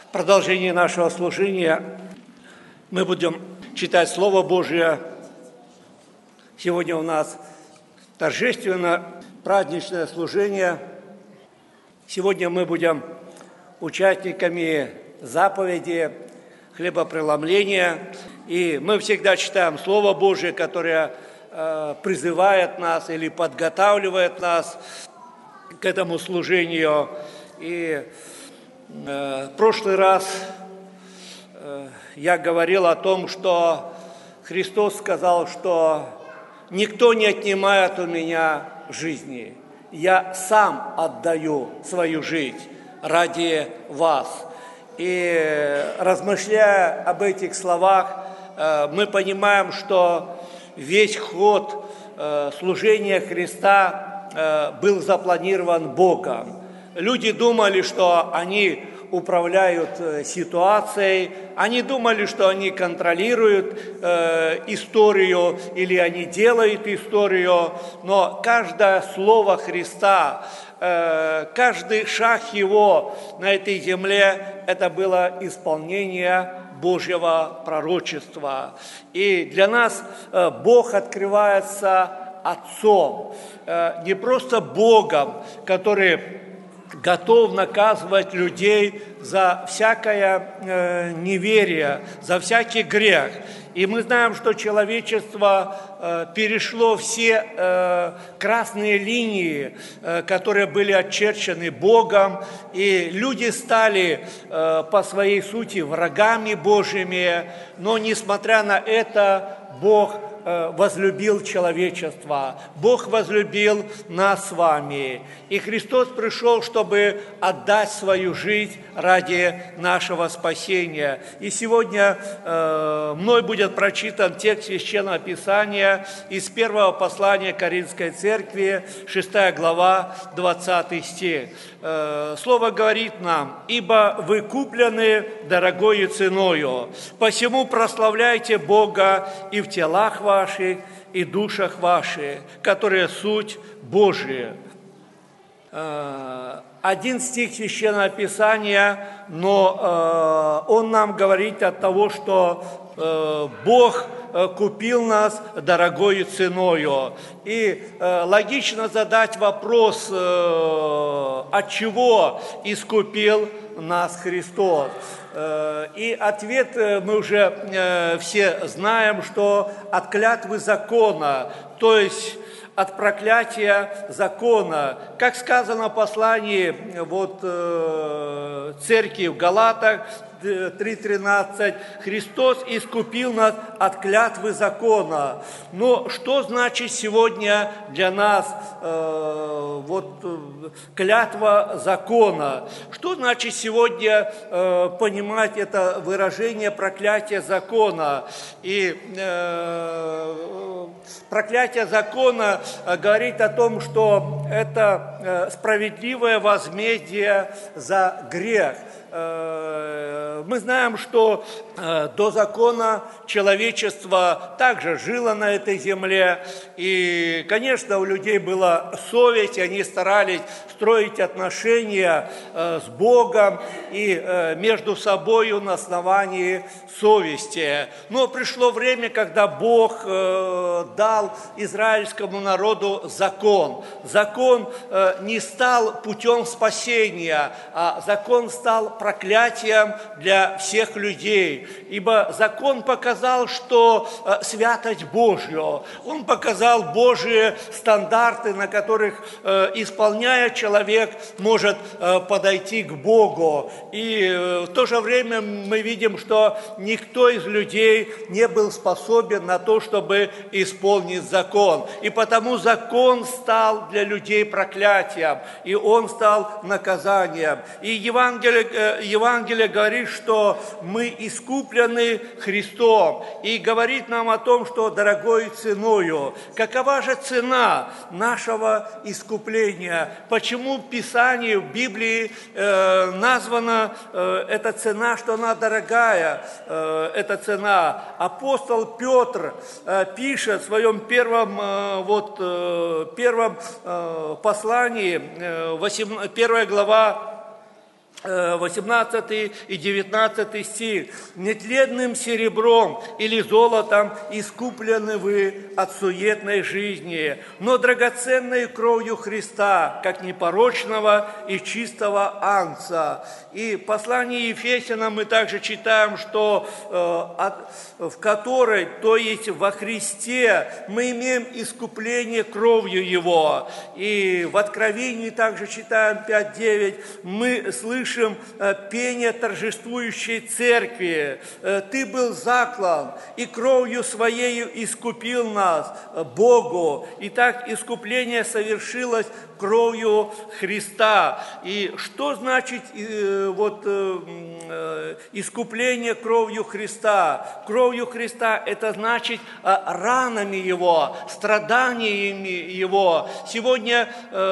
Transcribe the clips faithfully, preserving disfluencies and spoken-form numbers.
В продолжении нашего служения мы будем читать Слово Божие. Сегодня у нас торжественно праздничное служение. Сегодня мы будем участниками заповеди хлебопреломления. И мы всегда читаем Слово Божие, которое э, призывает нас или подготавливает нас к этому служению. И э, в прошлый раз э, я говорил о том, что Христос сказал, что никто не отнимает у меня жизни. Я сам отдаю свою жизнь ради вас. И размышляя об этих словах, мы понимаем, что весь ход служения Христа был запланирован Богом. Люди думали, что они управляют ситуацией, они думали, что они контролируют э, историю или они делают историю, но каждое слово Христа, э, каждый шаг Его на этой земле, это было исполнение Божьего пророчества. И для нас э, Бог открывается Отцом, э, не просто Богом, который готов наказывать людей за всякое э, неверие, за всякий грех. И мы знаем, что человечество э, перешло все э, красные линии, э, которые были очерчены Богом, и люди стали э, по своей сути врагами Божьими, но несмотря на это, Бог возлюбил человечество, Бог возлюбил нас с вами. И Христос пришел, чтобы отдать свою жизнь ради нашего спасения. И сегодня э, мной будет прочитан текст Священного Писания из первого послания Коринфской церкви, шестая глава, двадцатый стих. Э, слово говорит нам: «Ибо вы куплены дорогою ценою, посему прославляйте Бога и в телах ваших, и душах ваших, которые суть Божия». Один стих Священного Писания, но э, он нам говорит от того, что э, Бог купил нас дорогою ценою. И э, логично задать вопрос, э, от чего искупил нас Христос. Э, и ответ мы уже э, все знаем, что от клятвы закона, то есть от проклятия закона. Как сказано в послании вот, э, церкви в Галатах три тринадцать, Христос искупил нас от клятвы закона. Но что значит сегодня для нас э, вот, клятва закона? Что значит сегодня э, понимать это выражение проклятия закона? И э, проклятие закона говорит о том, что это справедливое возмездие за грех. Мы знаем, что до закона человечество также жило на этой земле, и, конечно, у людей была совесть, и они старались строить отношения с Богом и между собою на основании совести. Но пришло время, когда Бог дал израильскому народу закон. Закон не стал путем спасения, а закон стал проклятием для всех людей. Ибо закон показал, что святость Божью, он показал Божьи стандарты, на которых, исполняя, человек может подойти к Богу. И в то же время мы видим, что никто из людей не был способен на то, чтобы исполнить закон. И потому закон стал для людей проклятием, и он стал наказанием. И Евангелие Евангелие говорит, что мы искуплены Христом, и говорит нам о том, что дорогою ценою. Какова же цена нашего искупления? Почему в Писании, в Библии э, названа э, эта цена, что она дорогая, э, эта цена? Апостол Петр э, пишет в своем первом, э, вот, э, первом э, послании, э, восемь, первая глава, восемнадцатый и девятнадцатый стих. «Нетленным серебром или золотом искуплены вы от суетной жизни, но драгоценной кровью Христа, как непорочного и чистого агнца». И в послании Ефесянам мы также читаем, что э, от, в которой, то есть во Христе, мы имеем искупление кровью Его. И в Откровении также читаем пять девять, мы слышим пение торжествующей церкви. «Ты был заклан, и кровью Своею искупил нас Богу». Итак, искупление совершилось кровью Христа. И что значит э, вот, э, искупление кровью Христа? Кровью Христа – это значит э, ранами Его, страданиями Его. Сегодня,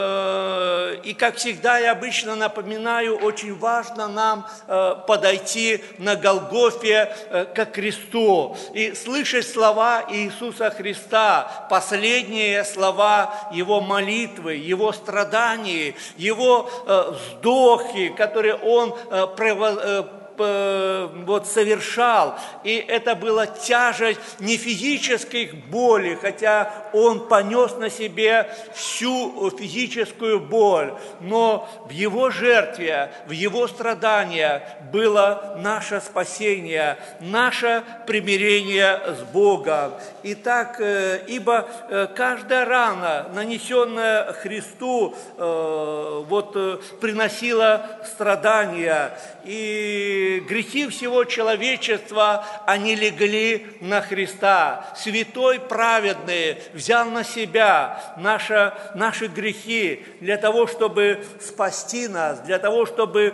э, и как всегда я обычно напоминаю, очень важно нам э, подойти на Голгофе э, к кресту и слышать слова Иисуса Христа, последние слова Его молитвы, Его страданий, Его э, вздохи, которые Он э, прево, э, вот совершал, и это была тяжесть не физических болей, хотя Он понес на себе всю физическую боль, но в Его жертве, в Его страданиях было наше спасение, наше примирение с Богом. Итак, ибо каждая рана, нанесенная Христу, вот приносила страдания, и грехи всего человечества, они легли на Христа. Святой, праведный, взял на себя наши, наши грехи для того, чтобы спасти нас, для того, чтобы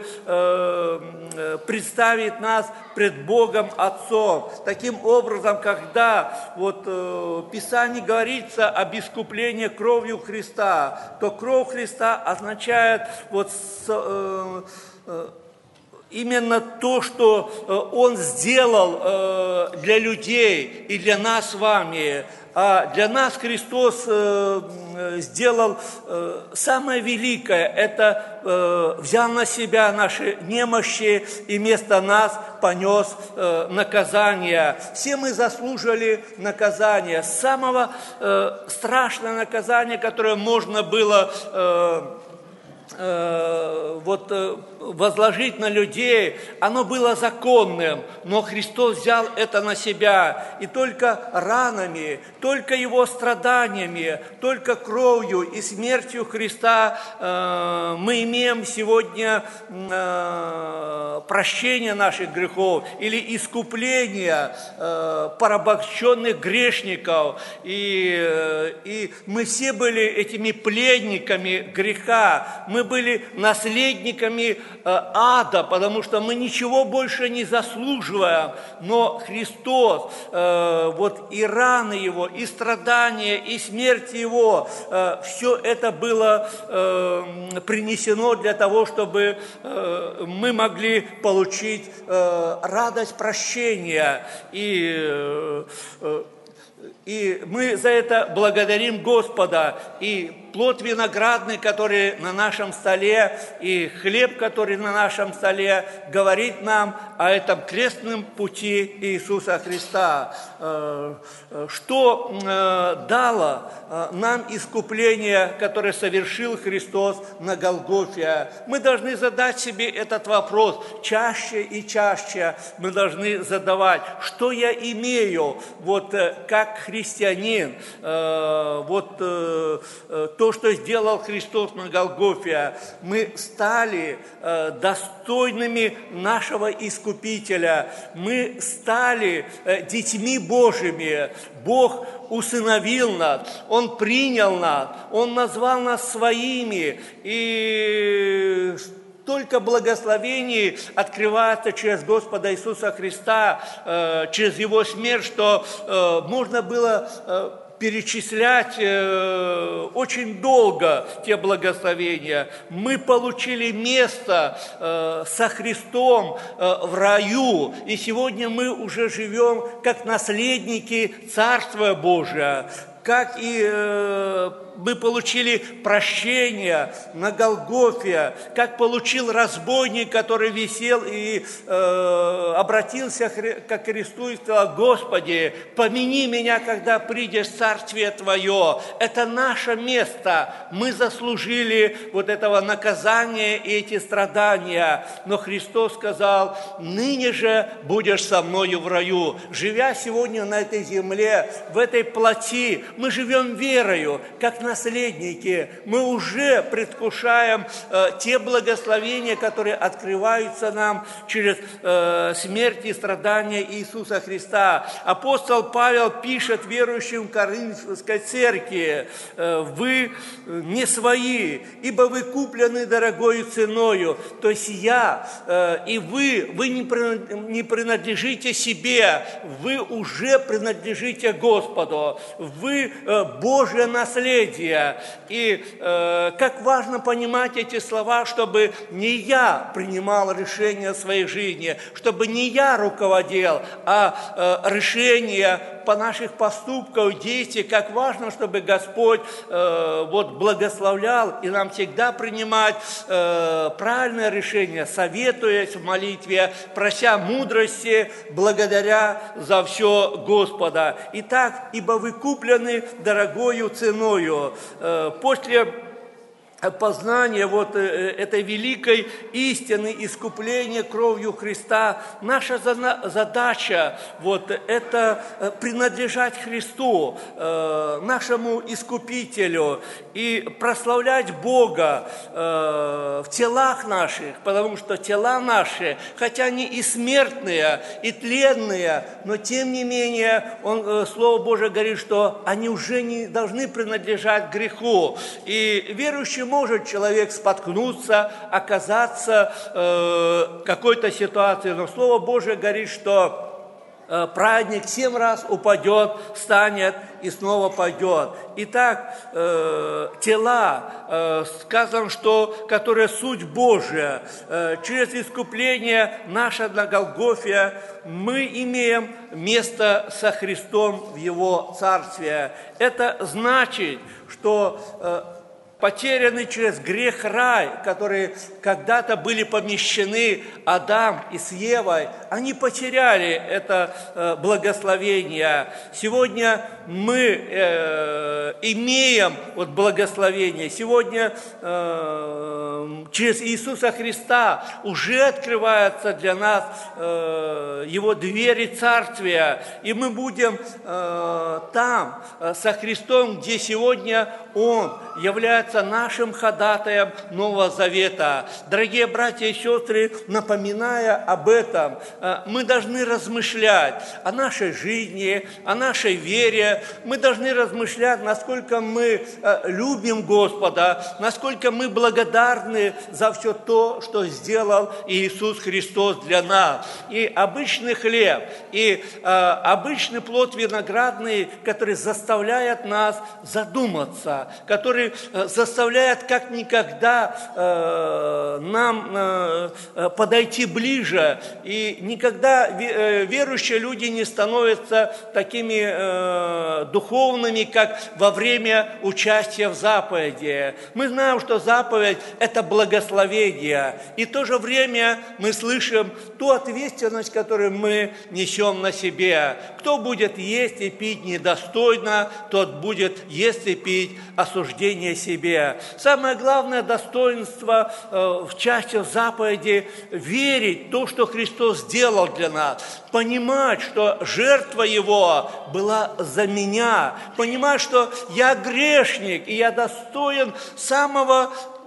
э, представить нас пред Богом Отцом. Таким образом, когда вот, э, в Писании говорится об искуплении кровью Христа, то кровь Христа означает вот, э, э, именно то, что Он сделал для людей и для нас с вами. А для нас Христос сделал самое великое, это взял на себя наши немощи и вместо нас понес наказание. Все мы заслужили наказание, самого страшного наказания, которое можно было вот, возложить на людей, оно было законным, но Христос взял это на себя, и только ранами, только Его страданиями, только кровью и смертью Христа э, мы имеем сегодня э, прощение наших грехов или искупление э, порабощенных грешников, и, э, и мы все были этими пленниками греха, мы были наследниками ада, потому что мы ничего больше не заслуживаем, но Христос, э, вот и раны Его, и страдания, и смерть Его, э, все это было э, принесено для того, чтобы э, мы могли получить э, радость прощения. И э, И мы за это благодарим Господа. И плод виноградный, который на нашем столе, и хлеб, который на нашем столе, говорит нам о этом крестном пути Иисуса Христа. Что дало нам искупление, которое совершил Христос на Голгофе? Мы должны задать себе этот вопрос чаще и чаще. Мы должны задавать, что я имею, вот как христианин, вот то, что сделал Христос на Голгофе. Мы стали достойными нашего Искупителя. Мы стали детьми Божьими. Бог усыновил нас, Он принял нас, Он назвал нас своими. И только благословение открывается через Господа Иисуса Христа, э, через Его смерть, что э, можно было э, перечислять э, очень долго те благословения. Мы получили место э, со Христом э, в раю, и сегодня мы уже живем как наследники Царства Божия. как и э, мы получили прощение на Голгофе, как получил разбойник, который висел и э, обратился к Христу и сказал: Господи, помяни меня, когда придешь в Царствие Твое. Это наше место. Мы заслужили вот этого наказания и эти страдания. Но Христос сказал: ныне же будешь со мною в раю. Живя сегодня на этой земле, в этой плоти, мы живем верою, как наследники. Мы уже предвкушаем э, те благословения, которые открываются нам через э, смерть и страдания Иисуса Христа. Апостол Павел пишет верующим в Коринфской церкви: э, вы не свои, ибо вы куплены дорогою ценою. То есть я э, и вы, вы не принадлежите себе, вы уже принадлежите Господу. Вы э, Божье наследие. И э, как важно понимать эти слова, чтобы не я принимал решения в своей жизни, чтобы не я руководил, а э, решения по наших поступках, действиях, как важно, чтобы Господь э, вот, благословлял и нам всегда принимать э, правильное решение, советуясь в молитве, прося мудрости, благодаря за все Господа. Итак, ибо вы куплены дорогою ценою. Э, после познание вот этой великой истины искупления кровью Христа, наша задача вот это принадлежать Христу, нашему Искупителю, и прославлять Бога в телах наших, потому что тела наши, хотя они и смертные, и тленные, но тем не менее он, Слово Божие говорит, что они уже не должны принадлежать греху. И верующий может человек споткнуться, оказаться э, в какой-то ситуации, но Слово Божие говорит, что э, праведник семь раз упадет, встанет и снова пойдет. Итак, э, тела, э, сказано, что, которые суть Божия, э, через искупление наше на Голгофе мы имеем место со Христом в Его Царстве. Это значит, что э, потерянный через грех рай, которые когда-то были помещены Адам и с Евой, они потеряли это э, благословение. Сегодня мы э, имеем вот благословение. Сегодня э, через Иисуса Христа уже открывается для нас э, Его двери Царствия, и мы будем э, там э, со Христом, где сегодня Он является нашим ходатаем Нового Завета. Дорогие братья и сестры, напоминая об этом, мы должны размышлять о нашей жизни, о нашей вере. Мы должны размышлять, насколько мы любим Господа, насколько мы благодарны за все то, что сделал Иисус Христос для нас. И обычный хлеб, и обычный плод виноградный, который заставляет нас задуматься, который заставляет как никогда э, нам э, подойти ближе. И никогда верующие люди не становятся такими э, духовными, как во время участия в заповеди. Мы знаем, что заповедь – это благословение. И в то же время мы слышим ту ответственность, которую мы несем на себе. Кто будет есть и пить недостойно, тот будет есть и пить осуждение себе. Самое главное достоинство э, в части заповеди – верить в то, что Христос сделал для нас, понимать, что жертва Его была за меня, понимать, что я грешник, и я достоин самого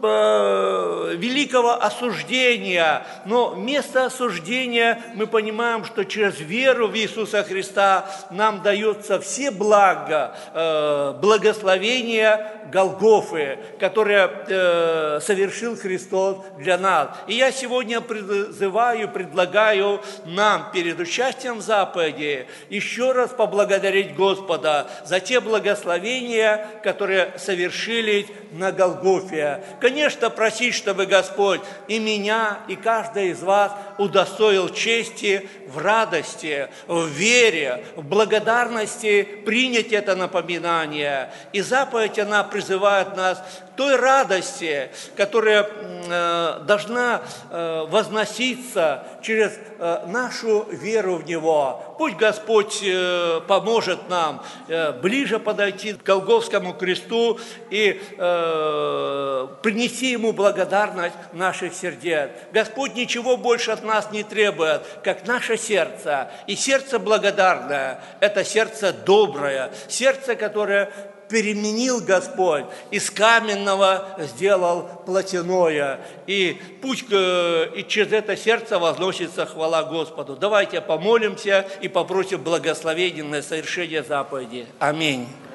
великого осуждения, но вместо осуждения мы понимаем, что через веру в Иисуса Христа нам даются все блага, благословения Голгофы, которые совершил Христос для нас. И я сегодня призываю, предлагаю нам перед участием в заповеди еще раз поблагодарить Господа за те благословения, которые совершились на Голгофе, конечно, просить, чтобы Господь и меня, и каждого из вас удостоил чести в радости, в вере, в благодарности принять это напоминание. И заповедь, она призывает нас к той радости, которая э, должна э, возноситься через э, нашу веру в Него. Пусть Господь э, поможет нам э, ближе подойти к Голгофскому кресту и э, принести Ему благодарность наших сердец. Господь ничего больше от нас не требует, как наше сердце. И сердце благодарное – это сердце доброе, сердце, которое переменил Господь, из каменного сделал плотяное. И пусть и через это сердце возносится хвала Господу. Давайте помолимся и попросим благословения на совершение заповеди. Аминь.